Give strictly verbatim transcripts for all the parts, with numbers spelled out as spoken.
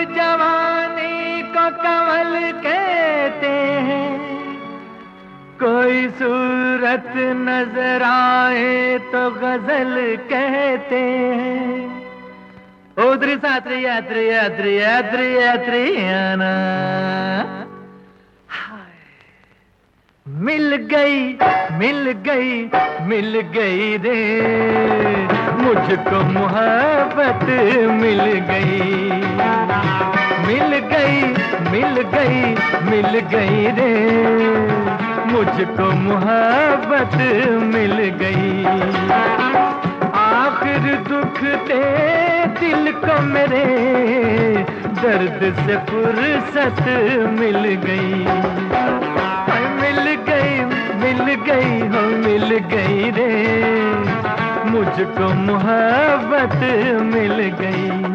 जवानी को कंवल कहते हैं, कोई सूरत नजर आए तो गजल कहते हैं। उधरी सात्री यात्री यात्री यात्री यात्री आना मिल गई मिल गई मिल गई रे, मुझको मोहब्बत मिल गई। मिल गई मिल गई मिल गई रे, मुझको मोहब्बत मिल गई। आखिर दुख दे दिल को मेरे, दर्द से फुर्सत मिल गई। मिल गई मिल गई हो मिल गई रे, मुझको मोहब्बत मिल गई।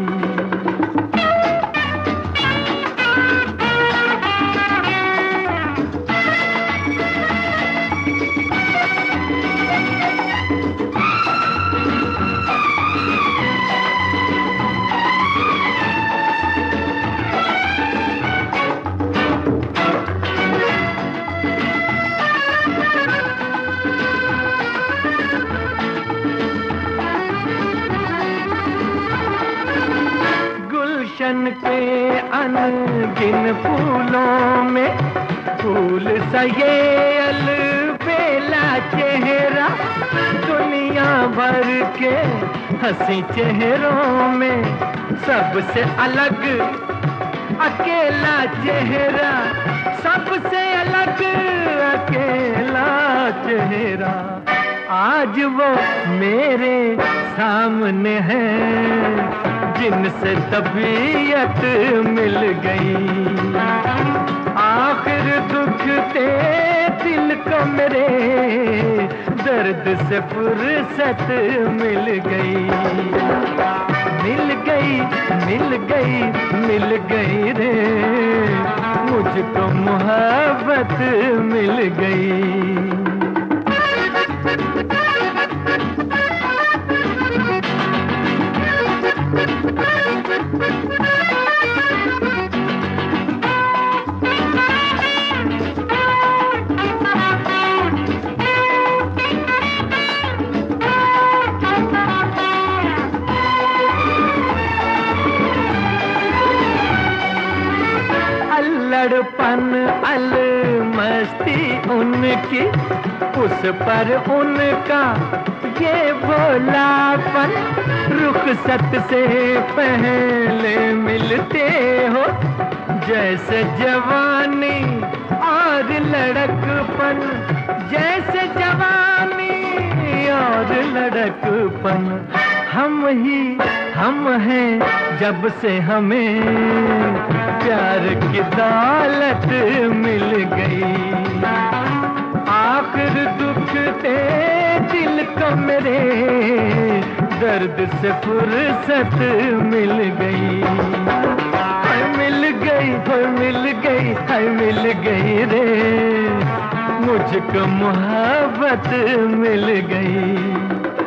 गुलशन के अनगिन फूलों में फूल सा ये अलबेला चेहरा, दुनिया भर के हंसी चेहरों में सबसे अलग अकेला चेहरा, सबसे अलग अकेला चेहरा। आज वो मेरे सामने है, जिनसे तबीयत मिल गई। आखिर दुख दे दिल को मेरे, दर्द से फुर्सत मिल गई। मिल गई मिल गई मिल गई रे, मुझको मोहब्बत मिल गई। लड़पन अल मस्ती उनकी, उस पर उनका ये भोलापन, रुखसत से पहले मिलते हो जैसे जवानी और लड़कपन, जैसे जवानी और लड़कपन। हम ही हम हैं जब से हमें प्यार की दौलत मिल गई। आखिर दुख दे दिल को मेरे, दर्द से फुर्सत मिल गई। हाय मिल गई हाय मिल गई हाय मिल गई रे, मुझको मोहब्बत मिल गई।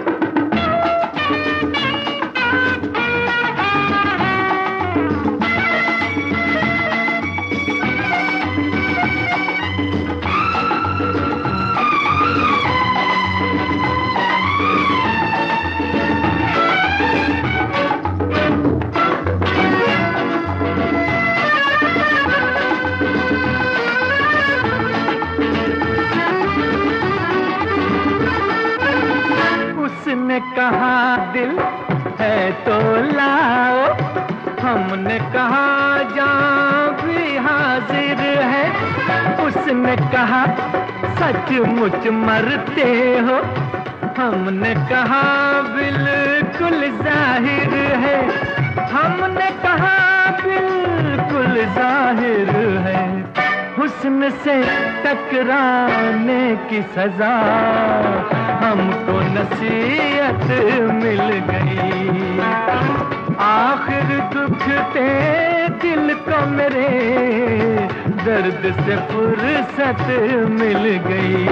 उसने कहा दिल है तो लाओ, हमने कहा जान भी हाजिर है। उसने कहा सचमुच मरते हो, हमने कहा बिल्कुल जाहिर है। हमने कहा बिल्कुल जाहिर है। हुस्न से टकराने की सजा हमको नसीहत मिल गई। आखिर दुख दे दिल को मेरे, दर्द से फुर्सत मिल गई।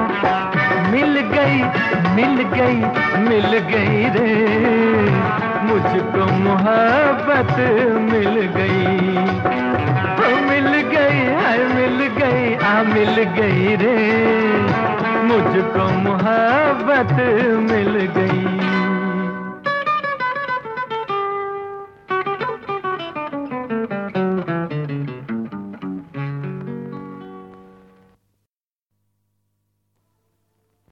मिल गई मिल गई मिल गई रे, मुझको मोहब्बत मिल गई, ओ मिल गई, हाय मिल गई, आ मिल गई रे, मुझको मोहब्बत मिल गई।